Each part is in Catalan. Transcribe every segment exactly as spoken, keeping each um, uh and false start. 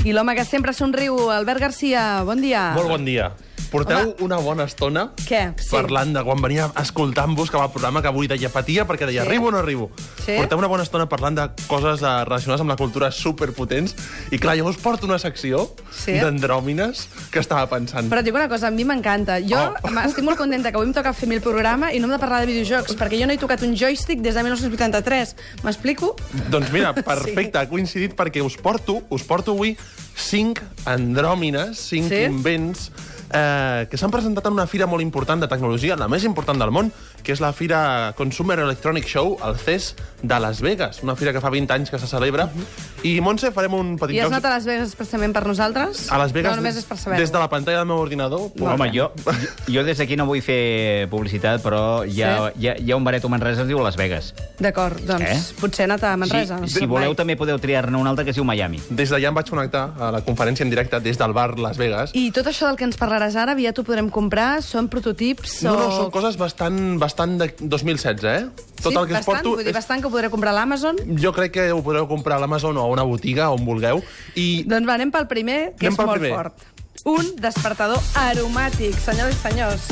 I l'home que sempre somriu, Albert Garcia, bon dia. Molt bon dia. Porteu Home. una bona estona Què? Sí. parlant de quan venia escoltant-vos que va al programa que avui deia patia perquè deia Sí. arribo o no arribo. Sí. Porteu una bona estona parlant de coses eh, relacionades amb la cultura superpotents i clar, jo us porto una secció Sí. d'andròmines que estava pensant. Però et dic una cosa, a mi m'encanta. Jo Oh. estic molt contenta que avui em toca fer mil programa i no hem de parlar de videojocs, perquè jo no he tocat un joystick des de dinou vuitanta-tres. M'explico? Doncs mira, perfecte, ha coincidit perquè us porto, us porto avui cinc andròmines, cinc Sí? invents eh, que s'han presentat en una fira molt important de tecnologia, la més important del món, que és la fira Consumer Electronic Show, el C E S de Las Vegas, una fira que fa vint anys que se celebra. I, Montse, farem un petit I has joc... anat a Las Vegas expressament per nosaltres? A Las Vegas, No, només és per saber-ho. des de la pantalla del meu ordinador. No. Home, jo, jo des d'aquí no vull fer publicitat, però hi ha, Sí? hi ha, hi ha un baret a Manresa que es diu Las Vegas. D'acord, doncs Eh? potser he anat a Manresa. Si, si voleu, també podeu triar-ne un altre que es diu Miami. Des d'allà em vaig connectar a la conferència en directe des del bar Las Vegas. I tot això del que ens parlaràs ara, aviat ho podrem comprar? Són prototips? No, o... no, són coses bastant, bastant de dos mil setze, eh? Tot sí, el que bastant, es porto... vull dir, bastant que ho podré comprar a l'Amazon? Jo crec que ho podreu comprar a l'Amazon o a una botiga, on vulgueu. I Doncs va, anem pel primer, que Anem és pel molt primer. fort. Un despertador aromàtic, senyores i senyors.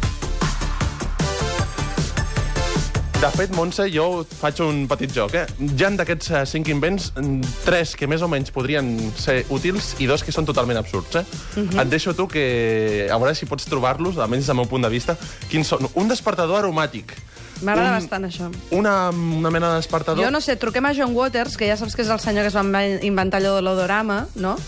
De fet, Montse, jo faig un petit joc, eh? Ja d'aquests eh, cinc invents, mm, tres que més o menys podrien ser útils i dos que són totalment absurds, eh? Mhm. Et deixo tu que... A veure si pots trobar-los, almenys des del meu punt de vista. Quins són? Un despertador aromàtic. M'agrada Un- bastant, això. Una, una mena de despertador... Jo no sé, truquem a John Waters, que ja saps que és el senyor que es va inventar allò de l'odorama, no?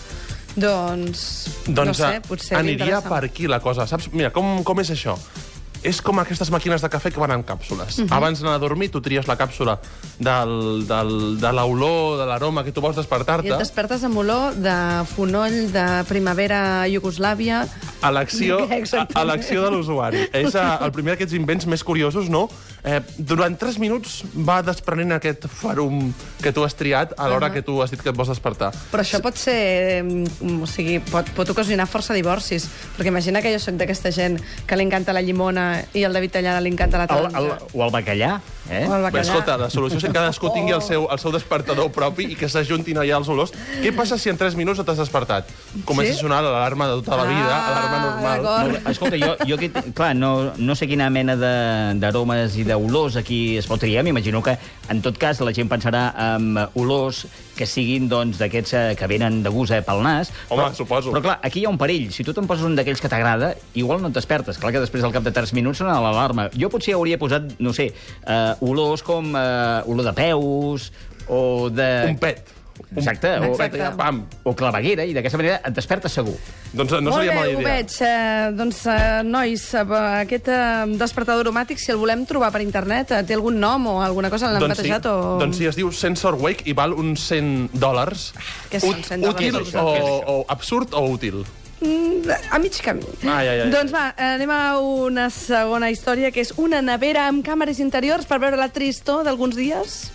Doncs, Doncs no sé, eh, potser aniria m'interessa. per aquí la cosa. Saps? Mira, com, com és això? És com aquestes màquines de cafè que van en càpsules. Uh -huh. Abans d'anar a dormir, tu tries la càpsula del, del, de l'olor, de l'aroma que tu vols despertar-te. I et despertes amb olor de fonoll de primavera a Iugoslàvia. A l'acció a, Exactament. a l'acció de l'usuari. És a, el primer d'aquests invents més curiosos, no? Eh, durant tres minuts va desprenent aquest farum que tu has triat a l'hora uh -huh. que tu has dit que et vols despertar. Però això pot ser... mm, O sigui, pot, pot ocasionar força divorcis. Perquè imagina que jo sóc d'aquesta gent que li encanta la llimona i al David Tallada li encanta la El, taronja. el, o el bacallà, eh? O el Bé, bacallà. escolta, la solució és que cadascú tingui el seu, el seu despertador propi i que s'ajuntin allà els olors. Què passa si en tres minuts no t'has despertat? Comença Sí? a sonar l'alarma de tota la vida, Ah, l'alarma normal. d'acord. Molt bé. Escolta, jo, jo aquest, clar, no, no sé quina mena de- d'aromes i d'olors aquí es pot triar. M'imagino que, en tot cas, la gent pensarà en olors que siguin doncs, d'aquests eh, que venen de gust eh, pel nas. Home, però, suposo. Però, clar, aquí hi ha un perill. Si tu te'n poses un d'aquells que t'agrada, igual no et despertes. Clar que després, al cap de tres minuts, sona l'alarma. Jo potser hauria posat, no sé, eh, olors com eh, olor de peus o de... Un pet. Un, Exacte. Un o- pet allà, pam. O claveguera, i d'aquesta manera et despertes segur. Doncs no Molt seria bé, mala ho idea. veig. Eh, doncs, eh, nois, eh, aquest eh, despertador aromàtic, si el volem trobar per internet, eh, té algun nom o alguna cosa? L'han Doncs sí, batejat? O... doncs sí, es diu Sensor Wake i val uns cent dòlars. Què són cent dòlars? Útil Què és això? o, o absurd o útil? Mm, a mig camí. Ai, ai, ai. Doncs va, anem a una segona història, que és una nevera amb càmeres interiors per veure la tristor d'alguns dies.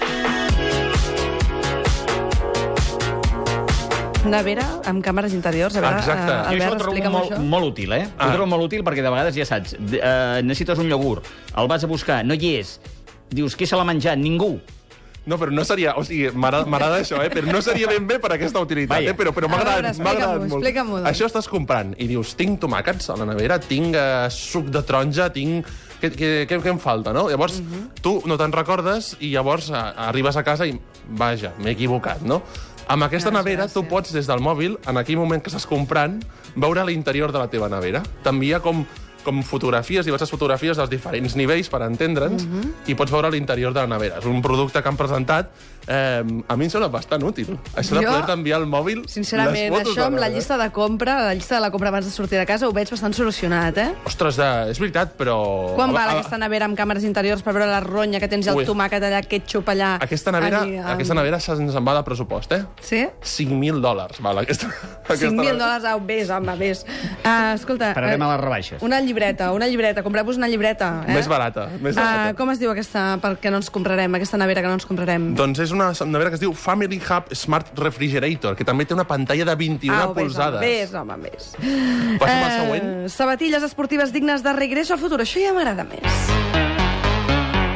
Nevera amb càmeres interiors. A veure, Exacte. eh, Jo això ho Albert, trobo explica'm molt, això. molt útil, eh? Ah. Ho trobo molt útil perquè de vegades, ja saps, de- eh, necessites un iogurt, el vas a buscar, no hi és, dius, qui se l'ha menjat? Ningú. No, però no seria... O sigui, m'agrada m'agrada això, eh? Però no seria ben bé per aquesta utilitat, Vaja. eh? Però, però m'ha A veure, agradat, m'ha agradat explica-m'ho, molt. explica-m'ho, doncs. Això estàs comprant i dius, tinc tomàquets a la nevera, tinc eh, suc de taronja, tinc... Què, què, què, què em falta, no? Llavors, uh -huh. tu no te'n recordes i llavors a, arribes a casa i, vaja, m'he equivocat, no? Amb aquesta Ah, nevera, tu gràcies. pots, des del mòbil, en aquell moment que estàs comprant, veure l'interior de la teva nevera. T'envia com com fotografies, diverses fotografies dels diferents nivells, per entendre'ns, uh -huh. i pots veure l'interior de la nevera. És un producte que han presentat, eh, a mi em sembla bastant útil. Això de Jo, poder enviar al mòbil Sincerament, les fotos això amb de la nevera. llista de compra, la llista de la compra abans de sortir de casa, ho veig bastant solucionat, eh? Ostres, eh, és veritat, però... Quan A- val a- aquesta nevera amb càmeres interiors per veure la ronya que tens i el Ui. tomàquet allà, ketchup allà... Aquesta nevera, Allí, amb- aquesta nevera se'ns en va de pressupost, eh? Sí? cinc mil dòlars, val, aquesta... cinc mil dòlars, au, vés, home, vés. Uh, escolta... Pararem eh, a les rebaixes. Una llibreta, una llibreta, compreu-vos una llibreta. Eh? Més barata, més barata. Uh, com es diu aquesta per què no ens comprarem, aquesta nevera que no ens comprarem? Doncs és una nevera que es diu Family Hub Smart Refrigerator, que també té una pantalla de vint-i-una Au, vés, polzades. home, vés, home, vés. Passa'm al següent. Sabatilles esportives dignes de regreso al futur. Això ja m'agrada més.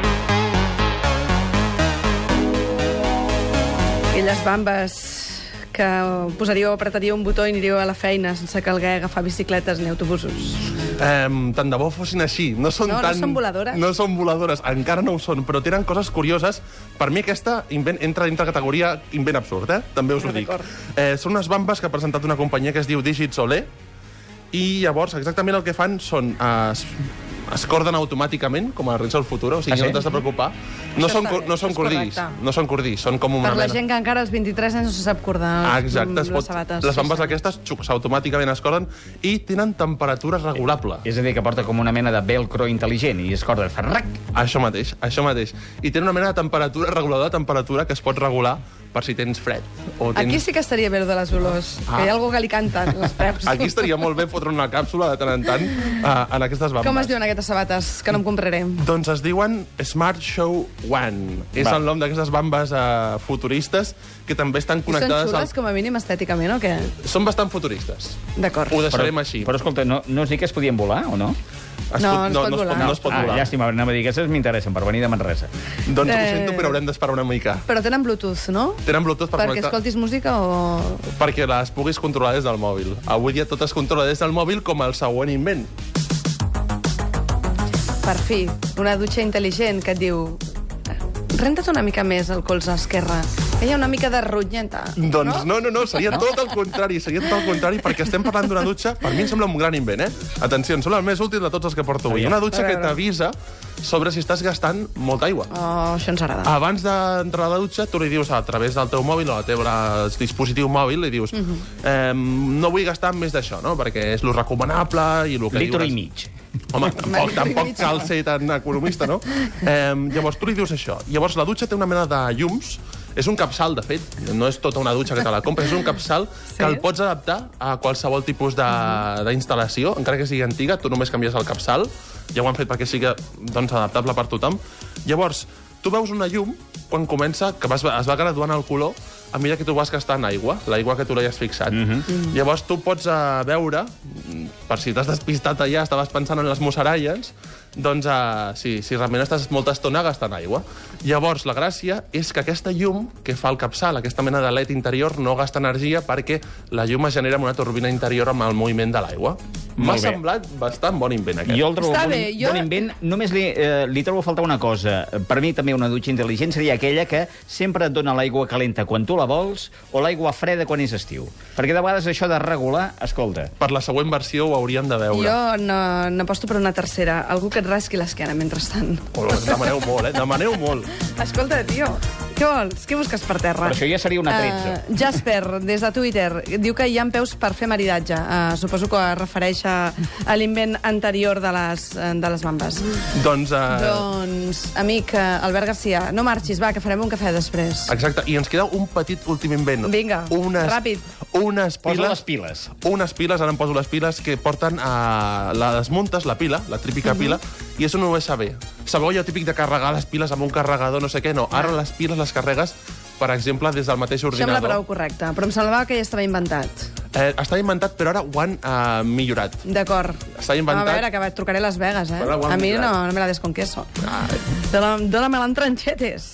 Aquelles bambes que posaríeu, apretaríeu un botó i aniríeu a la feina sense calguer agafar bicicletes ni autobusos. Eh, tant de bo fossin així. No són, No, no tan... són voladores. No són voladores, encara no ho són, però tenen coses curioses. Per mi aquesta invent, entra dintre la categoria invent absurd, eh? També us ho dic. Eh, són unes bambes que ha presentat una companyia que es diu Digit Soler, i llavors exactament el que fan són... Eh, es, es corden automàticament, com a Rinse al Futuro, o sigui, Ah, sí? no t'has de preocupar. No Això són, està co- bé, no són és cordills, correcte. no són cordills, són com una Per la mena... gent que encara als vint-i-tres anys no se sap cordar Ah, exacte, es les pot, sabates. les bambes Sí, sí. aquestes xucs, automàticament es corden i tenen temperatura regulable. És a dir, que porta com una mena de velcro intel·ligent i es corda, fa rac. Això mateix, això mateix. I tenen una mena de temperatura, regulador de temperatura, que es pot regular per si tens fred. O tens... Aquí sí que estaria bé el de les olors, Ah. que hi ha algú que li canten les preus. Aquí estaria molt bé fotre una càpsula de tant en tant uh, en aquestes bambes. Com es diuen aquestes sabates, que no em compraré? Doncs es diuen Smart Show One. És Va. el nom d'aquestes bambes uh, futuristes que també estan I són connectades... xules, com a mínim, estèticament, o què? Són bastant futuristes. D'acord. Ho deixarem així. Però escolta, no, no es diu que es podien volar, o no? Es No, pot- no es pot no, volar. no es pot ah, volar. llàstima, anava a dir que aquestes m'interessen per venir de Manresa. Doncs ho Eh. sento, però haurem d'esperar una mica. Però tenen Bluetooth, no? Tenen Bluetooth per Perquè connectar... escoltis música o... Perquè les puguis controlar des del mòbil. Avui dia tot es controla des del mòbil, com el següent invent. Per fi, una dutxa intel·ligent que et diu... Renta't una mica més el colze esquerre, que hi ha una mica de rotllenta. Doncs no, no, no, seria tot el contrari, seria tot el contrari, perquè estem parlant d'una dutxa, per mi em sembla un gran invent, eh? Atenció, em sembla el més útil de tots els que porto avui. Aviam. Una dutxa A que veure. t'avisa sobre si estàs gastant molta aigua. Oh, això ens agrada. Abans d'entrar a la dutxa, tu li dius a través del teu mòbil o del teu la- dispositiu mòbil, li dius eh, no vull gastar més d'això, no? Perquè és lo recomanable i el que Litro diu... i mig. Home, tampoc, tampoc cal ser tan economista, no? Eh, llavors, tu li dius això. Llavors, la dutxa té una mena de llums. És un capçal, de fet. No és tota una dutxa que te la compres. És un capçal Sí? que el pots adaptar a qualsevol tipus de- d'instal·lació, encara que sigui antiga. Tu només canvies el capçal. Ja ho han fet perquè sigui doncs, adaptable per tothom. Llavors, tu veus una llum quan comença, que vas, es va graduant el color a mesura que tu vas gastant aigua, l'aigua que tu l'has fixat. Mm -hmm. Llavors tu pots uh, veure, per si t'has despistat allà, estaves pensant en les musaralles, doncs uh, sí, si realment estàs molta estona gastant aigua. Llavors la gràcia és que aquesta llum que fa el capçal, aquesta mena de L E D interior, no gasta energia perquè la llum es genera amb una turbina interior amb el moviment de l'aigua. M'ha Molt bé. semblat bastant bon invent, aquest. Jo el trobo Està bon, bé, jo- bon invent. Només li, eh, li trobo a faltar una cosa. Per mi també una dutxa intel·ligent seria aquella que sempre et dona l'aigua calenta quan tu la vols o l'aigua freda quan és estiu. Perquè de vegades això de regular, escolta... Per la següent versió ho hauríem de veure. Jo no, no aposto per una tercera. Algú que et rasqui l'esquena mentrestant. Oh, demaneu molt, eh? Demaneu molt. Escolta, tio, què vols? Què busques per terra? Però això ja seria una tretze. Uh, Jasper, des de Twitter, diu que hi ha peus per fer maridatge. Uh, suposo que es refereix a, a l'invent anterior de les, eh, de les bambes. Doncs... Uh... Doncs, amic, uh, Albert Garcia, no marxis, va, que farem un cafè després. Exacte, i ens queda un petit últim invent. Vinga, ràpid. Unes Posa piles... les piles. Unes piles, ara em poso les piles, que porten a... La desmuntes, la pila, la típica Mhm. pila, i és un U S B. Sabeu allò típic de carregar les piles amb un carregador, no sé què? No, ara les piles les carregues, per exemple, des del mateix Sembla ordinador. prou correcte, però em semblava que ja estava inventat. Eh, està inventat, però ara ho han uh, millorat. D'acord. Està inventat. A veure, que trucaré a Las Vegas, eh? Però ho han A mi millorat. no, no me la des con queso. Dóname- Dóname-la en tranchetes.